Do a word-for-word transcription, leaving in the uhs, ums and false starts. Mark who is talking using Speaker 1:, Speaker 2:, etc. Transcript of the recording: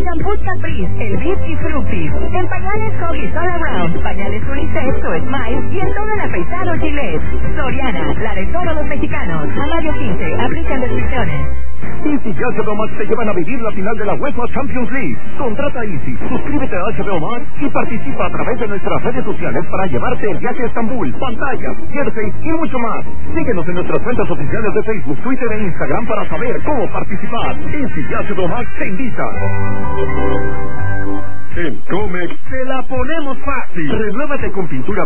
Speaker 1: Shampoos Caprice, el Beat y Fructis. En pañales Huggies All Around, pañales Unisex o Smile y en todo el afeitado Gillette. Soriana, la de todos los mexicanos. A mayo quince, aplican restricciones.
Speaker 2: Easy y H B O Max te llevan a vivir la final de la UEFA Champions League. Contrata Easy, suscríbete a H B O Max y participa a través de nuestras redes sociales para llevarte el viaje a Estambul, pantallas, jerseys y mucho más. Síguenos en nuestras cuentas oficiales de Facebook, Twitter e Instagram para saber cómo participar. Easy y H B O Max te invita. En Comex te la ponemos fácil. Renuévate con pintura